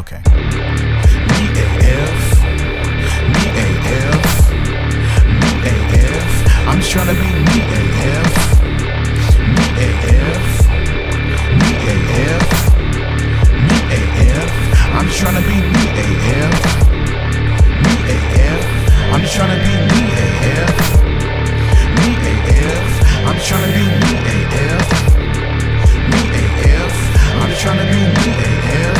Okay. Me AF. Me AF. Me AF. I'm just tryna be me AF. Me AF. Me AF. Me AF. I'm just tryna be me AF. Me AF. I'm just tryna be me AF. Me AF. I'm just tryna be me AF. Me AF. I'm just tryna be me AF.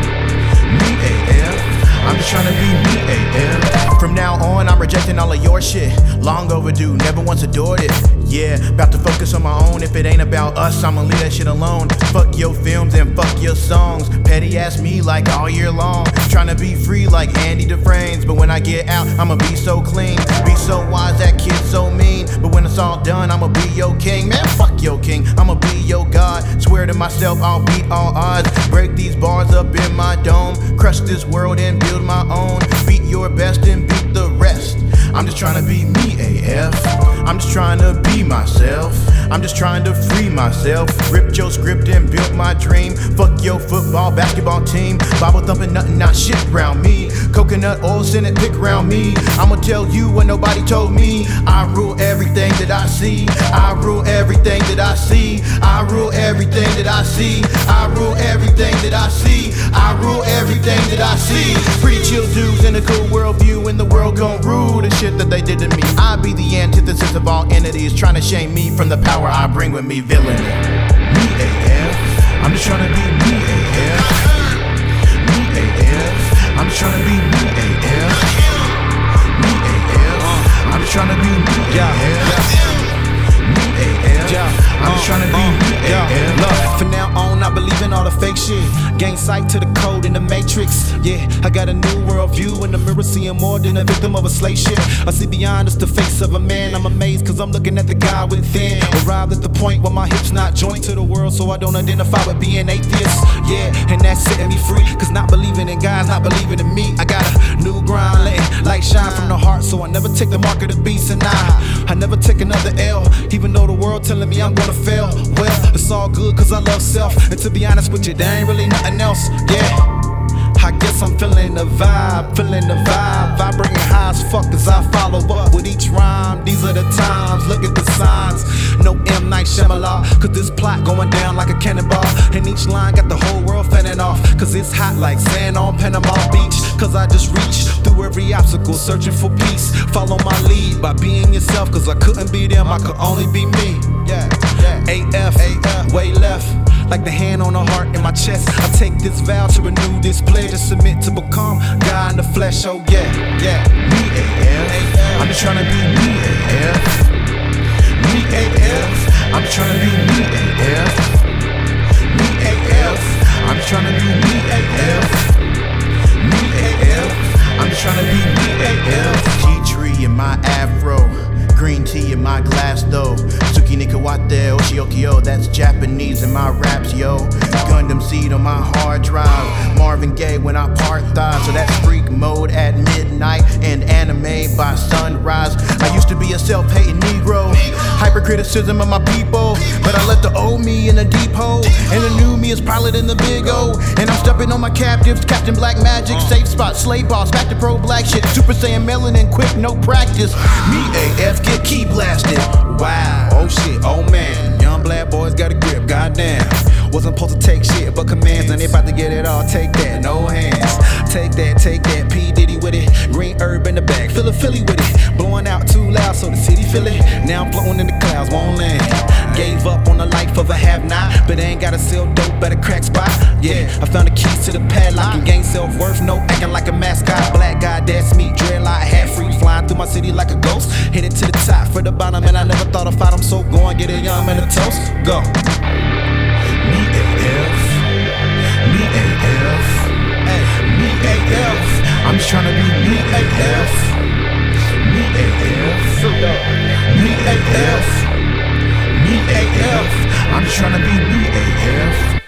Me AF. I'm just tryna be me AF. From now on, I'm rejecting all of your shit. Long overdue, never once adored it. Yeah, about to focus on my own. If it ain't about us, I'ma leave that shit alone. Fuck your films and fuck your songs. Petty ass me like all year long. Tryna be free like Andy Dufresne. But when I get out, I'ma be so clean. Be so wise, that kid so mean. But when it's all done, I'ma be your king. Man, fuck your king, I'ma be your god. Swear to myself, I'll beat all odds. Break these bars up in my dome. Crush this world and build my own. Beat your best and beat the rest. I'm just trying to be me AF. I'm just trying to be myself. I'm just trying to free myself. Ripped your script and built my dream. Fuck your football, basketball team. Bible thumping, nothing, not shit around me. Coconut oil, Senate pick around me. I'ma tell you what nobody told me. I rule everything that I see. I rule everything that I see. I rule everything that I see. I rule everything that I see. I rule everything that I see. Pretty chill dudes in a cool worldview, and the world gon' rule the shit that they did to me. I be the antithesis of all entities, trying to shame me from the power I bring with me, villainy. Me AF. I'm just trying to be me AF. Me AF. I'm just trying to be me AF. Me AF. I'm just trying to be me AF. Me AF. I'm just trying to be me AF. Look, from now on, I believe in all the fake shit. Gain sight to the code in the matrix. Yeah, I got a new worldview in the mirror, seeing more than a victim of a slave ship. I see beyond just the face of a man. I'm amazed cause I'm looking at the guy within. Arrived at the point where my hips not joined to the world, so I don't identify with being atheist. Yeah, and that's setting me free. Cause not believing in God's not believing in me. I got a new grind, letting light shine from the heart, so I never take the mark of the beast. And I never take another L, even though the world telling me I'm gonna fail. Well, it's all good cause I love self. And to be honest with you, there ain't really nothing else. Yeah, I guess I'm feeling the vibe, vibrating high as fuck as I follow up with each rhyme. These are the times, look at the signs. No M. Night Shyamalan, cause this plot going down like a cannonball. And each line got the whole world fanning off, cause it's hot like sand on Panama Beach. Cause I just reach through every obstacle, searching for peace. Follow my lead by being yourself, cause I couldn't be them, I could only be me. Yeah, AF, way left. Like the hand on the heart in my chest, I take this vow to renew this pledge and submit to become God in the flesh. Oh yeah, yeah. Me AF. I'm just trying to be me AF. Me AF. I'm just trying to be me AF. Me AF. I'm just trying to be me AF. Me AF. I'm just trying to be me AF. G-tree in my afro. Green tea in my glass though. Suki Nikawate Oshiokyo, that's Japanese in my raps, yo. Gundam seed on my hard drive. Marvin Gaye when I part thighs. So that's freak mode at midnight and anime by sunrise. I used to be a self-hating Negro. Hypercriticism of my people. But I let the old me in the deep hole. And the new me is pilot in the big O. And I'm stepping on my captives, Captain Black Magic, safe spot, slave boss, back to pro black shit. Super Saiyan melanin, quick, no practice. Me AF, get key blasted. Wow, oh shit, oh man. Young black boys got a grip, goddamn. Wasn't supposed to take shit but commands, and they about to get it all. Take that, no hands. Take that, P. Diddy with it. Green herb in the back, Philly with it. Blowing out too loud so the city feel it. Now I'm floating in the clouds, won't land. Gave up on the life of a have-not, but ain't got a sell dope at a crack spot. Yeah, I found the keys to the padlock and gain self-worth, no acting like a mascot. Black guy, that's me, dreadlock, hat free, flying through my city like a ghost. Headed to the top for the bottom, and I never thought I'd fight them, so go and get a young man a toast. Go. Me AF. Me AF. Me AF. I'm just trying to be me AF. Me AF. Me AF. Me AF. I'm just trying to be me AF.